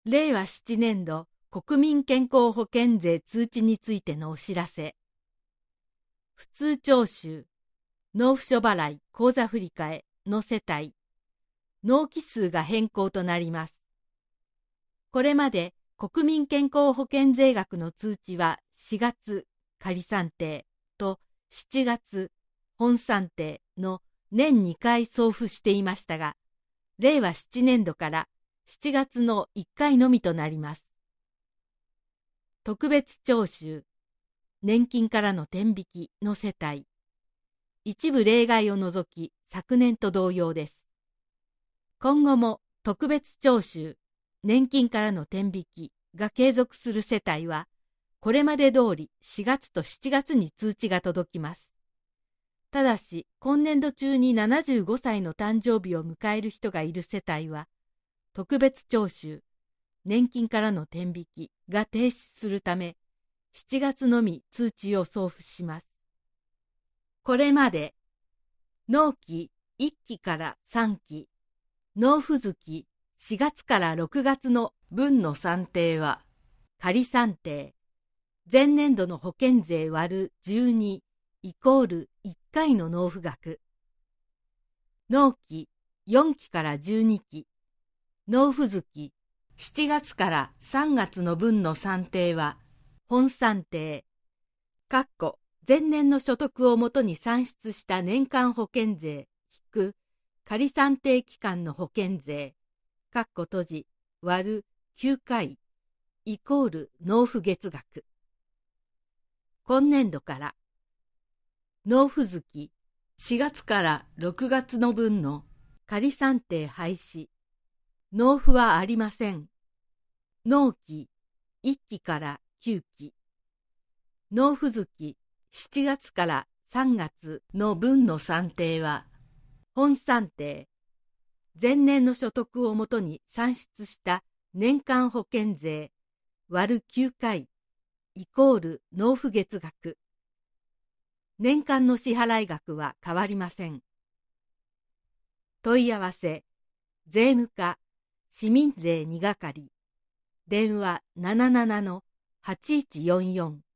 令和7年度国民健康保険税通知についてのお知らせ。普通徴収、納付書払い、口座振替の世帯、納期数が変更となります。これまで国民健康保険税額の通知は4月仮算定と7月本算定の年2回送付していましたが、令和7年度から7月の1回のみとなります。特別徴収、年金からの天引きの世帯、一部例外を除き昨年と同様です。今後も特別徴収、年金からの天引きが継続する世帯は、これまで通り4月と7月に通知が届きます。ただし、今年度中に75歳の誕生日を迎える人がいる世帯は、特別徴収、年金からの天引きが停止するため、7月のみ通知を送付します。これまで、納期1期から3期、納付月4月から6月の分の算定は、仮算定、前年度の保険税割る12イコール1回の納付額。納期4期から12期、納付月7月から3月の分の算定は、本算定、前年の所得をもとに算出した年間保険税引く仮算定期間の保険税、割る9回イコール納付月額。今年度から、納付月4月から6月の分の仮算定廃止、納付はありません。納期1期から9期、納付月7月から3月の分の算定は、本算定、前年の所得をもとに算出した年間保険税割る9回イコール納付月額。年間の支払い額は変わりません。問い合わせ、税務課、市民税2係、電話77-8144